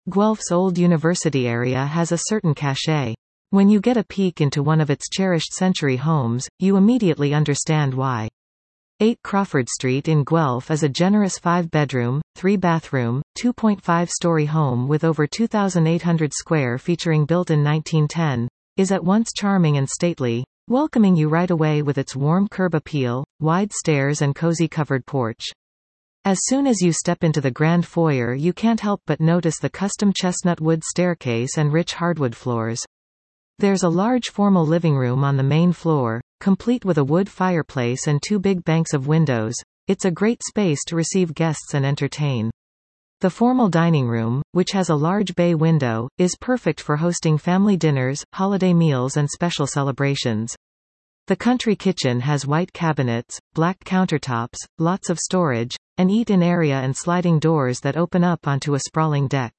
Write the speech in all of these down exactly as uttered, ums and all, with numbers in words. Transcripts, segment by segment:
Guelph's old university area has a certain cachet. When you get a peek into one of its cherished century homes, you immediately understand why. eight Crawford Street in Guelph is a generous five-bedroom, three-bathroom, two point five story home with over two thousand eight hundred square featuring built in nineteen ten, is at once charming and stately, welcoming you right away with its warm curb appeal, wide stairs and cozy covered porch. As soon as you step into the grand foyer, you can't help but notice the custom chestnut wood staircase and rich hardwood floors. There's a large formal living room on the main floor, complete with a wood fireplace and two big banks of windows. It's a great space to receive guests and entertain. The formal dining room, which has a large bay window, is perfect for hosting family dinners, holiday meals and special celebrations. The country kitchen has white cabinets, black countertops, lots of storage, an eat-in area and sliding doors that open up onto a sprawling deck.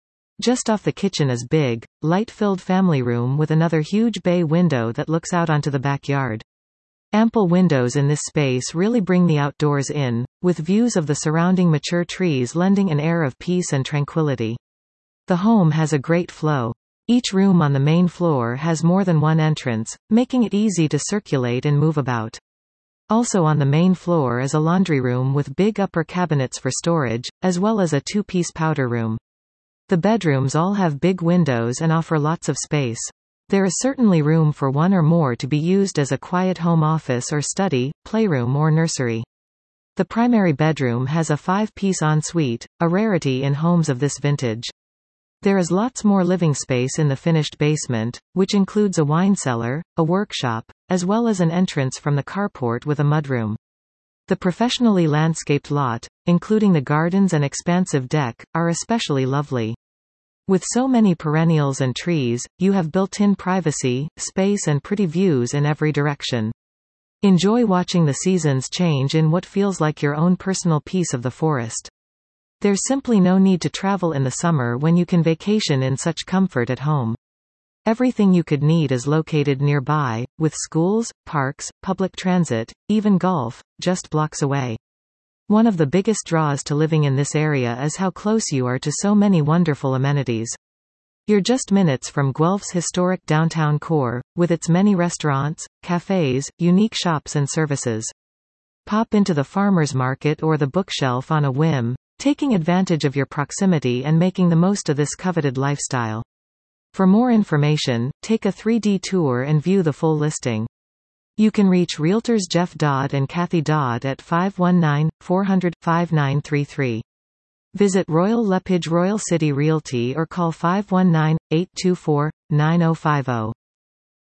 Just off the kitchen is big, light-filled family room with another huge bay window that looks out onto the backyard. Ample windows in this space really bring the outdoors in, with views of the surrounding mature trees lending an air of peace and tranquility. The home has a great flow. Each room on the main floor has more than one entrance, making it easy to circulate and move about. Also on the main floor is a laundry room with big upper cabinets for storage, as well as a two-piece powder room. The bedrooms all have big windows and offer lots of space. There is certainly room for one or more to be used as a quiet home office or study, playroom or nursery. The primary bedroom has a five-piece ensuite, a rarity in homes of this vintage. There is lots more living space in the finished basement, which includes a wine cellar, a workshop, as well as an entrance from the carport with a mudroom. The professionally landscaped lot, including the gardens and expansive deck, are especially lovely. With so many perennials and trees, you have built-in privacy, space and pretty views in every direction. Enjoy watching the seasons change in what feels like your own personal piece of the forest. There's simply no need to travel in the summer when you can vacation in such comfort at home. Everything you could need is located nearby, with schools, parks, public transit, even golf, just blocks away. One of the biggest draws to living in this area is how close you are to so many wonderful amenities. You're just minutes from Guelph's historic downtown core, with its many restaurants, cafes, unique shops and services. Pop into the farmer's market or the bookshelf on a whim, taking advantage of your proximity and making the most of this coveted lifestyle. For more information, take a three D tour and view the full listing. You can reach Realtors Jeff Dodd and Kathy Dodd at five one nine, four hundred, five nine three three. Visit Royal Lepage Royal City Realty or call five one nine, eight two four, nine zero five zero.